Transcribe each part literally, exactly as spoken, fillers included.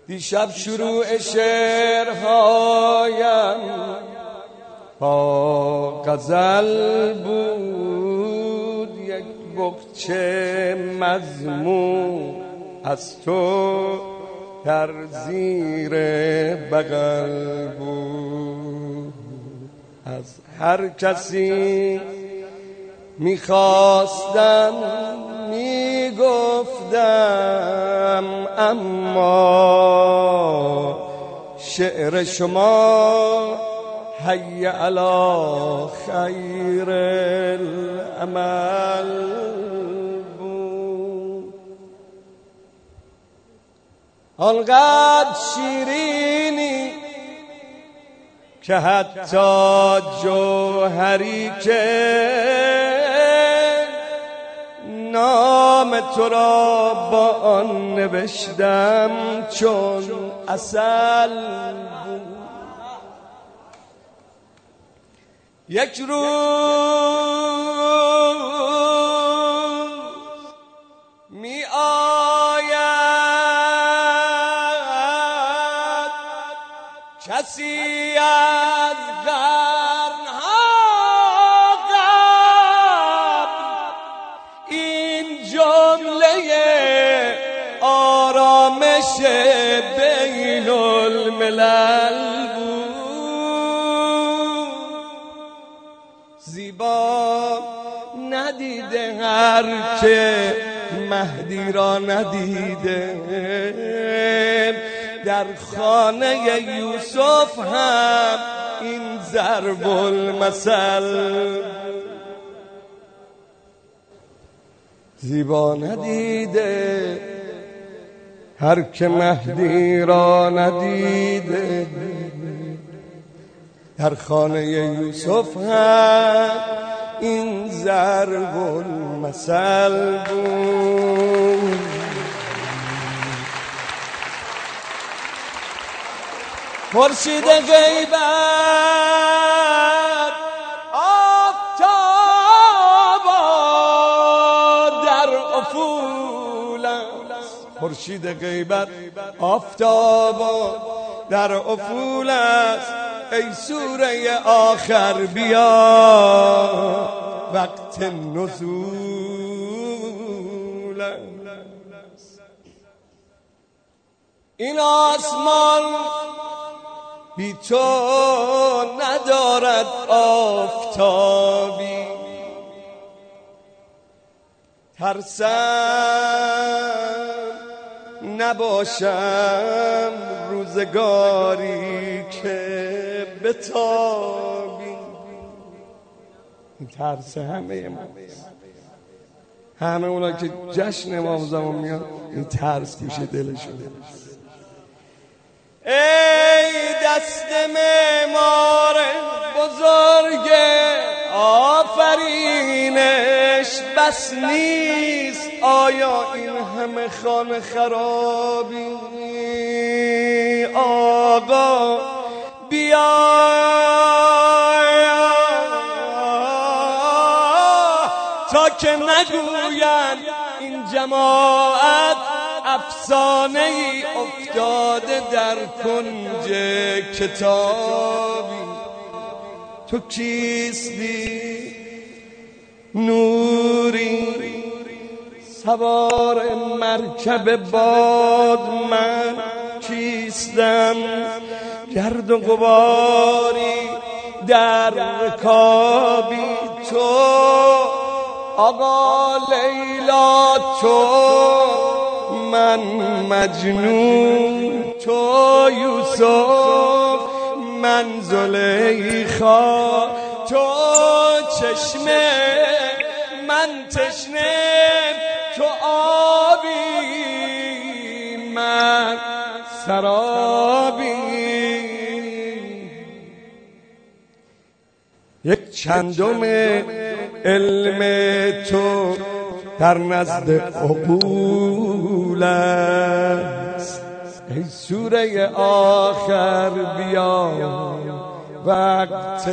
دیشب شروع شعرهایم با غزل بود، یک بقچه مضمون از تو در زیر بغل بود. از هر کسی میخواستم میگفتم، اما شعر شما حی علی خیر العمل بود. آنقدر شیرینی که حتی جوهری که نام تو را با آن نوشتم چون عسل بود. یک روز می آید کسی از قرنها قبل، این جمله آرامش بین الملل بود. زیبا ندیده هر که مهدی را ندیده، در خانه یوسف هم این ضرب المثل. زیبا ندیده هر که مهدی را ندیده، در خانه یوسف هم این ضرب المثل بود. خورشید غیبت آفتابا در افول است، خورشید غیبت آفتابا در افول است. ای سوره آخر بیا وقت نزول است. این آسمان بی تو ندارد آفتابی، ترسم نباشم روزگاری که بتابی. این ترس همه ما، همه اونا که جشن امام زمان میاد این ترس توش دلشون. ای دست معمار بزرگ آفرینش، بس نیست آیا این همه خانه خرابی؟ آقا بیا تا که نگویند این جماعت افسانه ای افتاده در کنج کتابی. تو کیستی نوری سوار مرکب باد، من کیستم گرد و غباری در رکابی. تو آقا لیلا، تو من مجنون، تو یوسف من زلیخا، تو چشمه من تشنه، تو آبی من سرابی. یک چندم علم تو در نزد عقول است. ای سوره آخر بیا وقت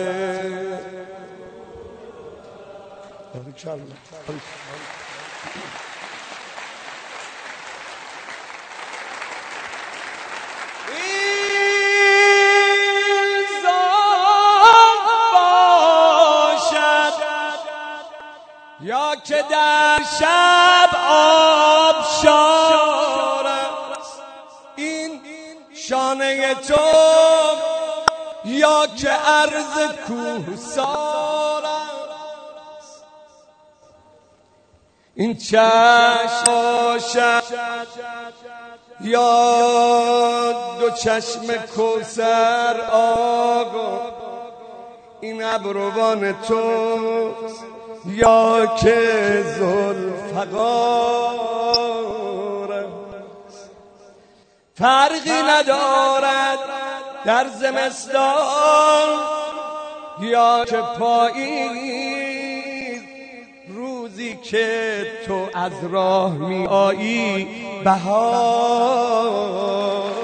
که در شب آبشار است این شانه تو، یا که عرض کوهسار است این چشم باشد یا دو چشم کوثر آقا، این ابروان توست یا که ذوالفقار است. فرقی ندارد در زمستان یا که پاییز، روزی که تو از راه می آیی بهار.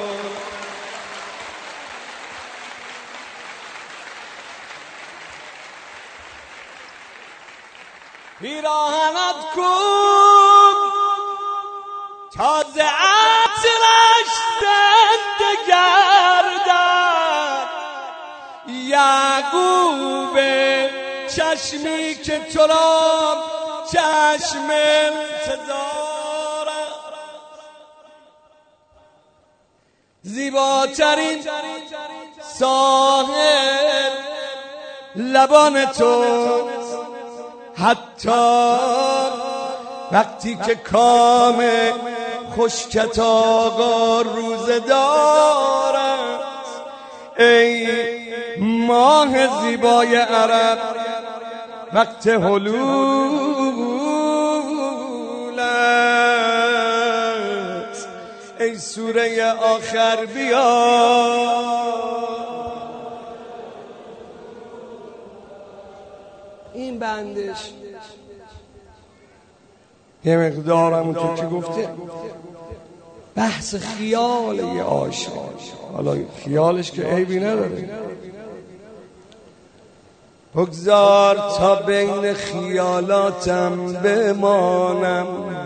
پیراهنت کن تازه عطرش زنده گردد، یعقوب چشمی که تو را چشم انتظار است. زیباترین ساحل لبان تو، حتی وقتی که کام خشکت آقا روزه دارد. ای ماه زیبای عرب وقت حلول است، ای سوره آخر بیا. این بندش یه مقدار همونطور که گفته بحث خیال یه عاشق، حالا خیالش که عیبی نداره. بگذار تا بین خیالاتم بمانم،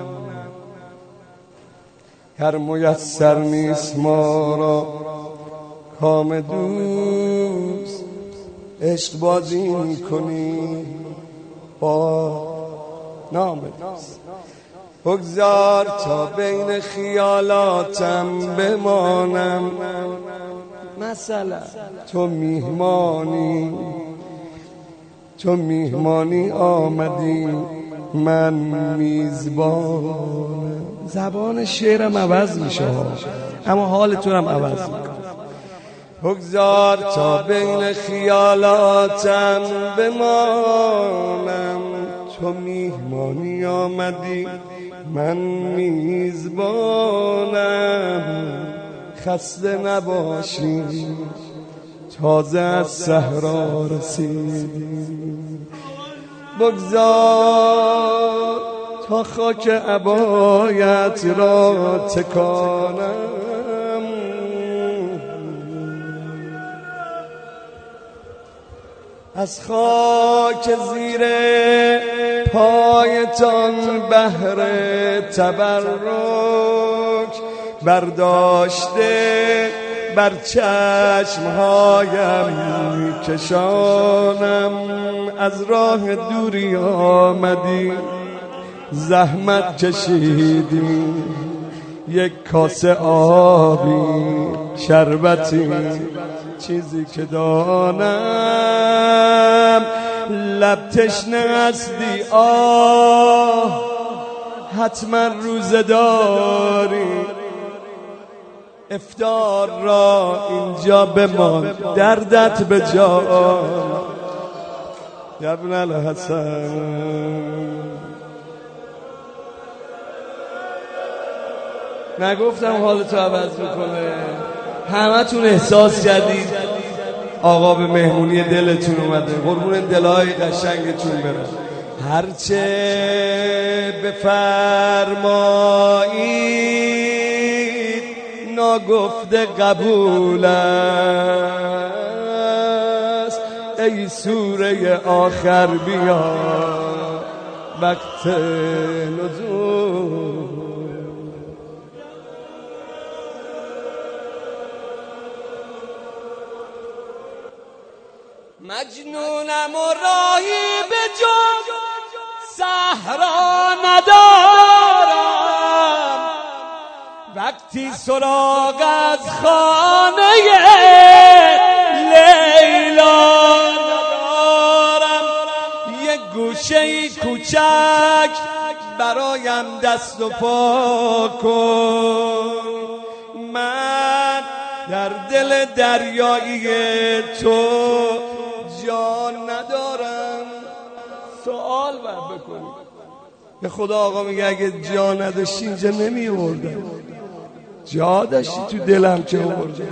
هر میسر نیست ما را کام دوست، عشق بازی میکنی با نام دوست. بگذار تا بین خیالاتم بمانم، مثلا تو میهمانی تو میهمانی آمدی من میزبانم. زبان شعرم عوض میشه اما حالتونم عوض میکنه. بگذار تا بین خیالاتم بمانم، تو میهمانی آمدی من میزبانم. خسته نباشی تازه از صحرا رسیدی، بگذار تا خاک عبایت را تکانم. از خاک زیر پایتان بهر تبرک برداشته بر چشمهایم کشانم. از راه دوری آمدی زحمت کشیدی، یک کاسه آبی شربتی چیزی که دانم. لب تشنه هستی آه حتما روزه داری، افطار را اینجا بمان دردت به جان. ابن الحسن نگفتم حالتو عوض میکنه؟ همه تون احساس کردید آقا به مهمونی دلتون اومده. قربون دلای قشنگتون برم. هرچه بفرمایید ناگفته قبول است. ای سوره آخر بیا وقت نزول. مجنونم و راهی به جا صحرا ندارم، وقتی سراغ از خانه لیلا ندارم. یک گوشه کوچک برایم دست و پا کن، من در دل دریایی تو جان ندارم. سوال باید بکنی به خدا. آقا میگه اگه جا نداشتی اینجا نمی آوردم، جا داشتی تو دلم چه آوردم.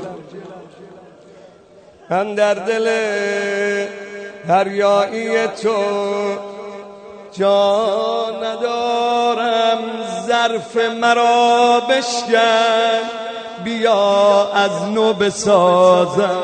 من در دل دریایی تو جا ندارم، ظرف مرا بشکن بیا از نو بسازم.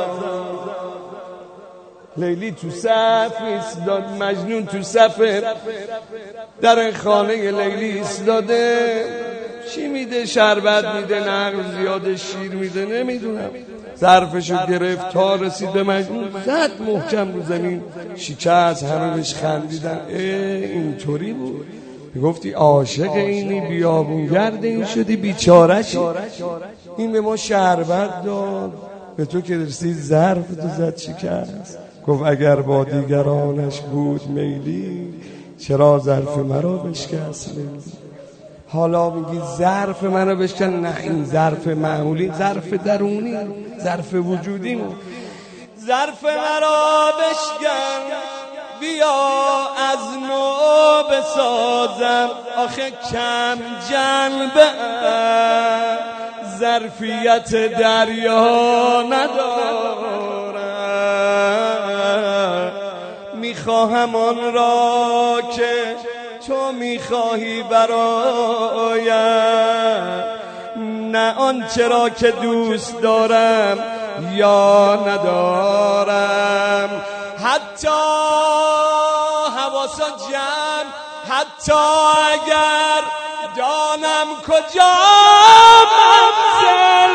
لیلی تو صف ایستاد، مجنون تو صف در خانه لیلی ایستاده. چی میده؟ شربت میده، نقل زیاده، شیر میده، نمیدونم. ظرفشو گرفت تا رسید به مجنون، زد محکم رو زمین، شکست. همه بهش خندیدن. اینطوری بود گفتی عاشق اینی، بیابونگرد این شدی، بیچاره‌شی. این به ما شربت داد، به تو که رسید ظرف تو زد شکست. گفت اگر با دیگرانش بود میلی، چرا ظرف مرا بشکست لیلی. حالا میگی ظرف منو بشکن؟ نه، این ظرف معمولی، ظرف درونی، ظرف وجودی. ظرف مرا بشکن بیا از نو بسازم. آخه کم جنبه ظرفیت دریا ندارم. میخواهم آن را که تو میخواهی برایم، نه آنچه را که دوست دارم یا ندارم. حتی حواسا جمع، حتی اگر دانم کجا منزل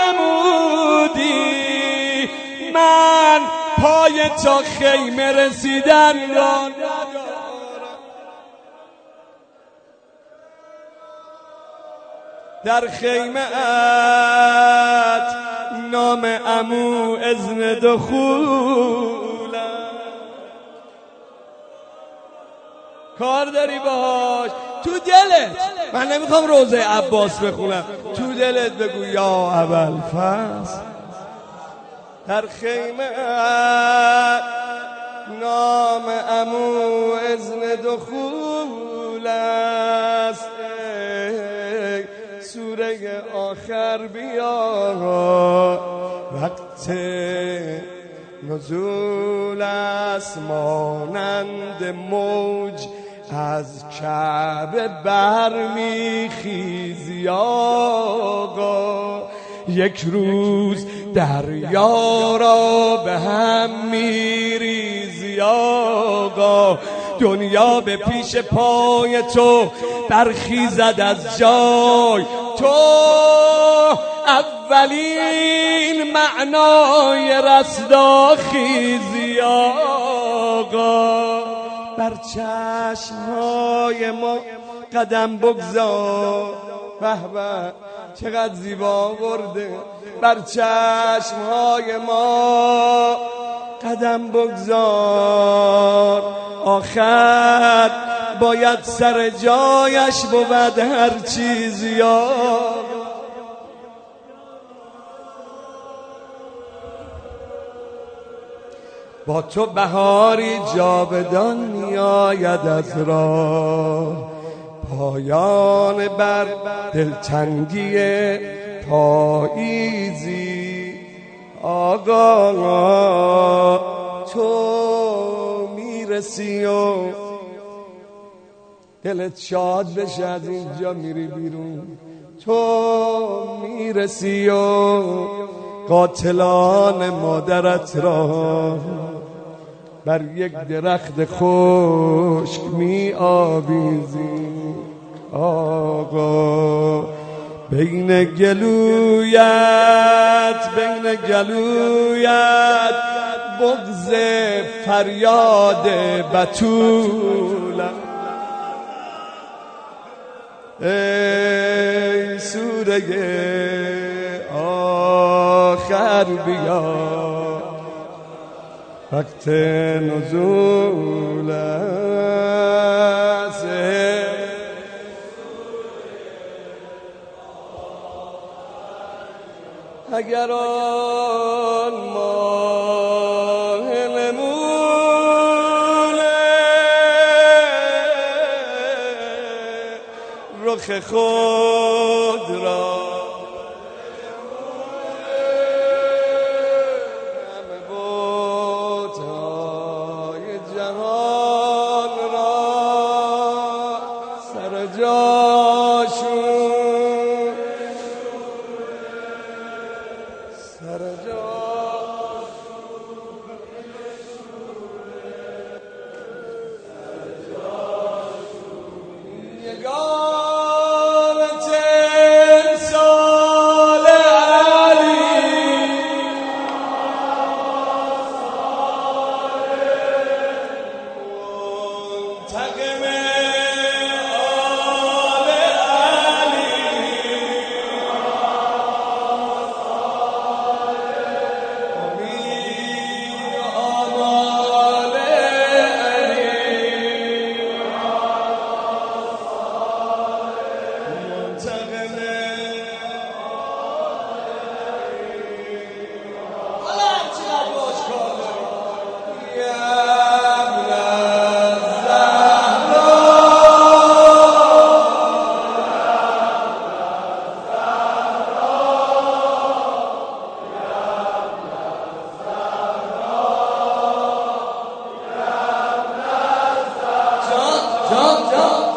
نمودی، من پای تا خیمه رسیدن را ندارم. در خیمه ات نام عمو اذن دخولم. کار داری باش تو دلت. من نمیخوام روزه عباس بخونم، تو دلت بگو یا ابوالفضل. در خیمه ات نام عمو اذن دخول است. سوره آخر بیا، وقت نزول است مانند موج از کعبه برمیخیزی آقا. یک روز دریا را به هم میریزی آقا. دنیا به پیش پای تو برخیزد از جای. تو اولین معنای رستاخیزی آقا. بر چشمهای ما قدم بگذار، به به چقدر زیبا برده. بر چشمهای ما قدم بگذار، آخر باید سر جایش بود هر چیزی. با تو بهاری جاودان میآید از راه، پایان بر دلتنگی پاییزی آقا. تو میرسی و دلت شاد بشه، از اینجا میری بیرون. تو میرسی و قاتلان مادرت را بر یک درخت خشک می آویزی آقا. بین گلویت بین گلویت بغض فریاد بتولم. ای سوره آخر بیا وقت نزول است اگر آن ماه نمونه رخ خود را همه بت‌های جهان را سر جاشون سر جاشون یگانه تمثال علی منتقم آل علی امید آمال علی منتقم حالا چقدر باش کار داری یا ابن الزهرا جان جان جان